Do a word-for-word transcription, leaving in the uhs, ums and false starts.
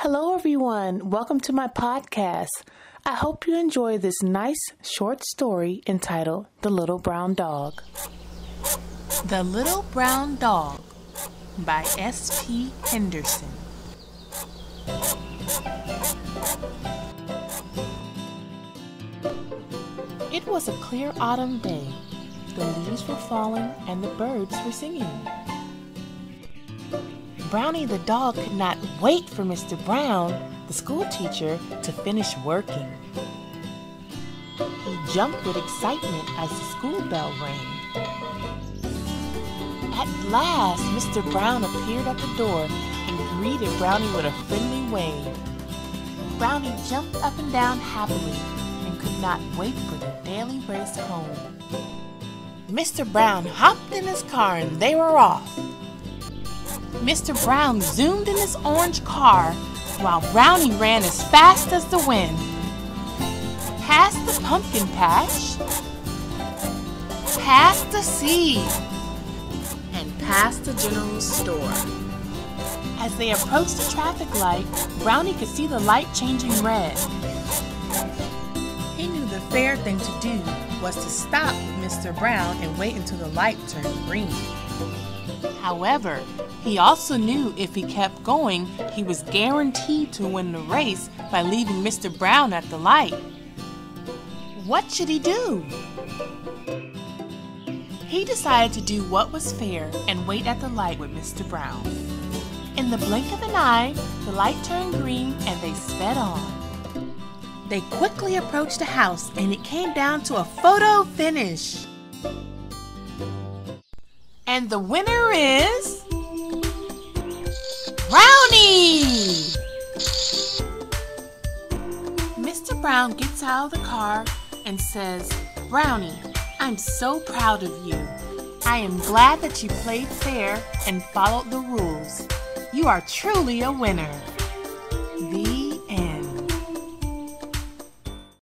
Hello, everyone. Welcome to my podcast. I hope you enjoy this nice short story entitled The Little Brown Dog. The Little Brown Dog by S P Henderson. It was a clear autumn day. The leaves were falling and the birds were singing. Brownie the dog could not wait for Mister Brown, the school teacher, to finish working. He jumped with excitement as the school bell rang. At last, Mister Brown appeared at the door and greeted Brownie with a friendly wave. Brownie jumped up and down happily and could not wait for the daily race home. Mister Brown hopped in his car and they were off. Mister Brown zoomed in his orange car while Brownie ran as fast as the wind. Past the pumpkin patch, past the seed, and past the general store. As they approached the traffic light, Brownie could see the light changing red. He knew the fair thing to do was to stop with Mister Brown and wait until the light turned green. However, he also knew if he kept going, he was guaranteed to win the race by leaving Mister Brown at the light. What should he do? He decided to do what was fair and wait at the light with Mister Brown. In the blink of an eye, the light turned green and they sped on. They quickly approached the house and it came down to a photo finish. And the winner is Brownie! Mister Brown gets out of the car and says, "Brownie, I'm so proud of you. I am glad that you played fair and followed the rules. You are truly a winner."